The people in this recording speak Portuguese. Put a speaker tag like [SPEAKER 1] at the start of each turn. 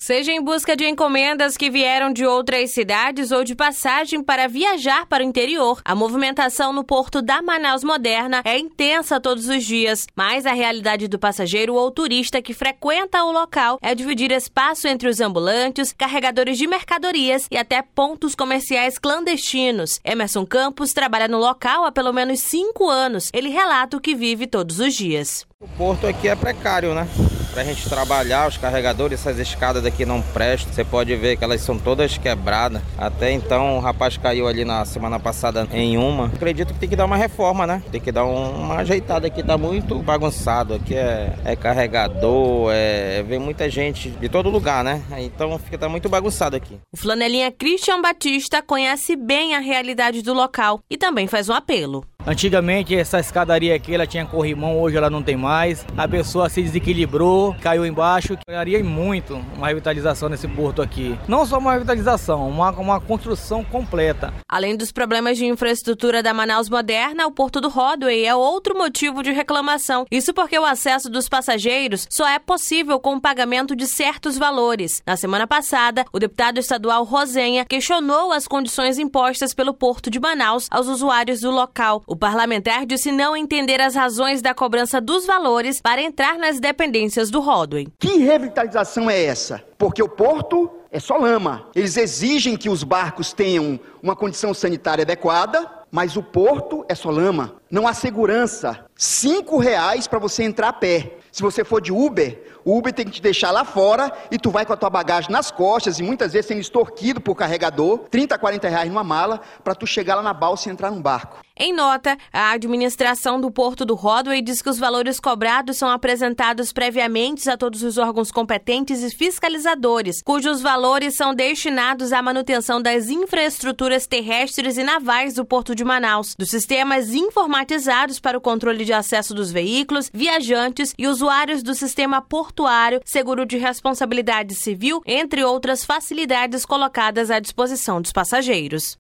[SPEAKER 1] Seja em busca de encomendas que vieram de outras cidades ou de passagem para viajar para o interior, a movimentação no porto da Manaus Moderna é intensa todos os dias, mas a realidade do passageiro ou turista que frequenta o local é dividir espaço entre os ambulantes, carregadores de mercadorias e até pontos comerciais clandestinos. Emerson Campos trabalha no local há pelo menos 5 anos. Ele relata o que vive todos os dias.
[SPEAKER 2] O porto aqui é precário, né? Pra gente trabalhar, os carregadores, essas escadas daqui não prestam. Você pode ver que elas são todas quebradas. Até então, o rapaz caiu ali na semana passada em uma. Acredito que tem que dar uma reforma, né? Tem que dar uma ajeitada aqui, tá muito bagunçado. Aqui é carregador, vem muita gente de todo lugar, né? Então tá muito bagunçado aqui.
[SPEAKER 1] O flanelinha Christian Batista conhece bem a realidade do local e também faz um apelo.
[SPEAKER 3] Antigamente essa escadaria aqui ela tinha corrimão, hoje ela não tem mais. A pessoa se desequilibrou, caiu embaixo. Ganharia muito uma revitalização nesse porto aqui. Não só uma revitalização, uma construção completa.
[SPEAKER 1] Além dos problemas de infraestrutura da Manaus Moderna, o Porto do Rodway é outro motivo de reclamação. Isso porque o acesso dos passageiros só é possível com o pagamento de certos valores. Na semana passada, o deputado estadual Rosenha questionou as condições impostas pelo Porto de Manaus aos usuários do local. O parlamentar disse não entender as razões da cobrança dos valores para entrar nas dependências do Rodway.
[SPEAKER 4] Que revitalização é essa? Porque o porto é só lama. Eles exigem que os barcos tenham uma condição sanitária adequada, mas o porto é só lama. Não há segurança. R$5 para você entrar a pé. Se você for de Uber, o Uber tem que te deixar lá fora e tu vai com a tua bagagem nas costas e muitas vezes sendo extorquido por carregador, R$30, R$40 numa mala, para tu chegar lá na balsa e entrar num barco.
[SPEAKER 1] Em nota, a administração do Porto do Rodway diz que os valores cobrados são apresentados previamente a todos os órgãos competentes e fiscalizadores, cujos valores são destinados à manutenção das infraestruturas terrestres e navais do Porto de Manaus, dos sistemas informatizados para o controle de acesso dos veículos, viajantes e usuários do sistema portuário, seguro de responsabilidade civil, entre outras facilidades colocadas à disposição dos passageiros.